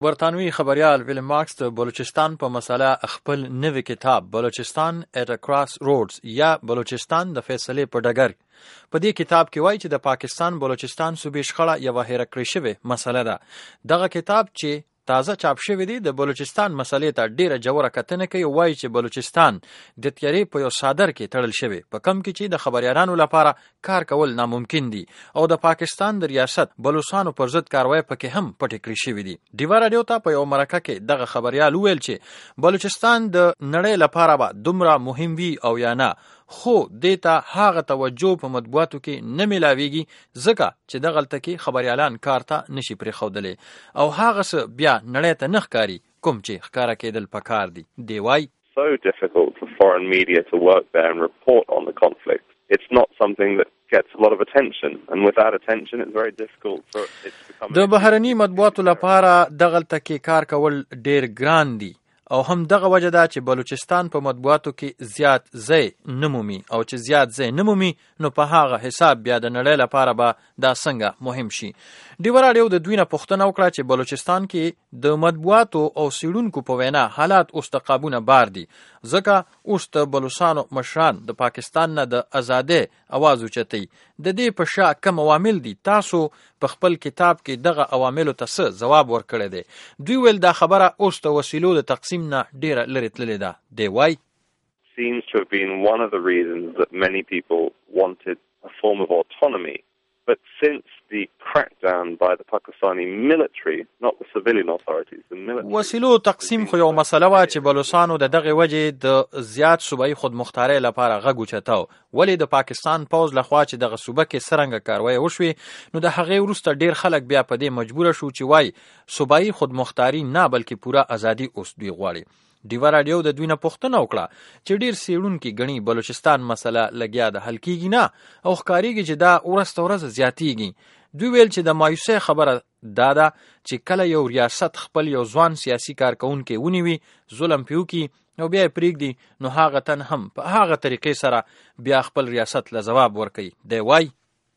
برطانوي خبريال ویلیم مارکس د بلوچستان په مسله خپل نوی کتاب بلوچستان at a crossroads یا بلوچستان د فیصلې په ډګر په دې کتاب کې وایي چې د پاکستان بلوچستان صوبې شخړه یوه هېره کړې شوې مسله ده. دغه کتاب چې تازه چاپ شوی دی د بلوچستان مسلې ته ډیره جوړه کتنه کوي. وایي چې بلوچستان د تیارې په یو صادر کې تړل شوی په کم کې چې د خبريالانو لپاره کار کول ناممکن دي او د پاکستان د ریاست بلوچستانو پر ضد کاروای پکې هم پټې کړې شوې دي. ډیوا رادیو ته په یو مرکه کې دغه خبريال ویل چې بلوچستان د نړۍ لپاره به دومره مهم وي او یا نه، خو دیتا هاغه توجه په مطبوعاتو کې نه ملاویږي ځکه چې دغلته کې خبريالان کار ته نشي پرې ښودلی او هاغه څه بیا نړۍ ته نه ښکاري کوم چې ښکاره کېدل پکار دي. دی وایي So difficult for foreign media to work there and report on the conflict. It's not something that gets a lot of attention, and without attention it's very difficult for it to become. د بهرني مطبوعاتو لپاره دغلته کې کار کول ډیر ګران دي او هم دغه وجه ده چې بلوچستان په مطبوعاتو کې زیات ځای نه مومي او چې زیات ځای نه مومي نو په هغه حساب بیا د نړۍ لپاره به دا څنګه مهم شي. ډیوا رادیو د دوی نه پوښتنه وکړه چې بلوچستان کې د مطبوعاتو او څېړونکو په وینا حالات اوس د قابونه بار دي ځکه اوس د بلوچستانو مشران د پاکستان نه د ازادۍ اواز اوچتوي. د دې په شا کم عوامل دي، تاسو په خپل کتاب کې دغه عواملو ته څه ځواب ورکړی دی؟ دوی ویل دا خبره اوس د وسیلو د تقسیم نه ډیره لرې تللې ده. دی وایي seems to have been one of the reasons that many people wanted a form of autonomy. But since the crackdown by the Pakistani military, not the civilian authorities, the military... وسیلو تقسیم خو یو مسله وه چې بلوچستانو د دغې وجې د زیات صوبایي خودمختارۍ لپاره غږ اوچتاو. ولې د پاکستان پوځ لخوا چې دغه صوبه کې څرنګه کاروی وشوې نو د هغې وروسته ډیر خلک بیا په دې مجبوره شو چې وایي صوبایي خودمختاري نه بلکې پوره ازادي اوس دوی غواړي. ډیوا رادیو د دوی نه پوښتنه وکړه چې ډیر څېړونکي ګڼي بلوچستان مسله لګیا د حل کېږي نه او ښکارېږي چې دا ورځ تر ورځه زیاتېږي. دوی ویل چې د مایوسۍ خبره دا ده چې کله یو ریاست خپل یو ځوان سیاسي کارکوونکی ونیوي، ظلم پرې وکړي او بیا یې پرېږدي نو هغه تن هم په هغه طریقې سره بیا خپل ریاست له ځواب ورکوي. دی وایي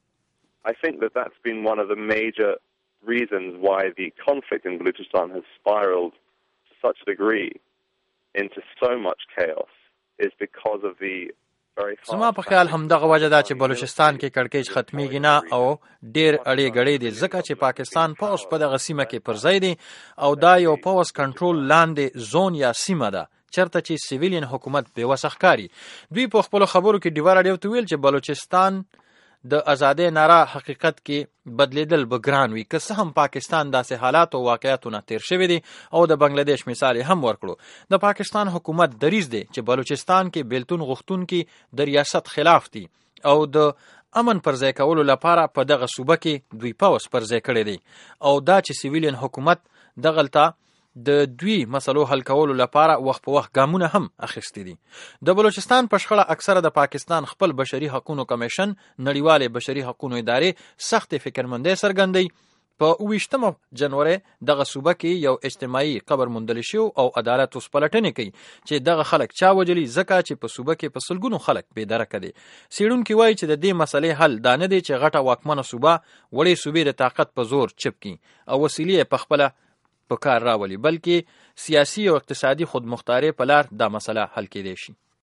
I think that that's been one of the major reasons why the conflict in Balochistan has spiraled to such a degree into so much chaos is because of the very fast... زما په خیال هم دغه وجه ده چې بلوچستان کې کړکېچ ختمیږي نه او ډیر اړې ګړې دي ځکه چې پاکستان پوځ په دغه سیمه کې پر ځای دی او دا یو پوځ کنټرول لاندې زون یا سیمه ده چرته چې سیویلین حکومت بېوسه ښکاري. دوی په خپلو خبرو کې ډیوا رادیو ته ویل چې بلوچستان د ازادۍ ناره حقیقت کې بدلیدل به ګران وي که څه هم پاکستان داسې حالات او واقعیتو نه تیر شوي دي او د بنګلادیش مثال هم ورکړو. د پاکستان حکومت دریځ دی چې بلوچستان کې بیلتون غوښتونکي د ریاست خلاف دي او د امن پر ځای کولو لپاره په دغه صوبه کې دوی پوځ پر ځای کړی دی او دا چې سیویلین حکومت دغلته د دوی مسلو حل کولو لپاره وخت په وخت ګامونه هم اخیستي دي. د بلوچستان په شخړه اکثره د پاکستان خپل بشري حقوقو کمیشن نړیوالې بشري حقوقو ادارې سخت فکرمندۍ څرګندوي. په 28 جنوري دغه صوبه کې یو اجتماعي قبر موندل شو او عدالت اوس پلټنې کوي چې دغه خلک چا وجلي ځکه چې په صوبه کې په سلګونو خلک بې درکه دي. څېړونکي وایي چې د دې مسلې حل دا نه دی چې غټه واکمنه صوبه وړې صوبې د طاقت په زور چپ کړي او وسیلې په خپله په کار راولي بلکې سیاسي او اقتصادي خودمختارۍ په لار دا مسله حل کېدای شي.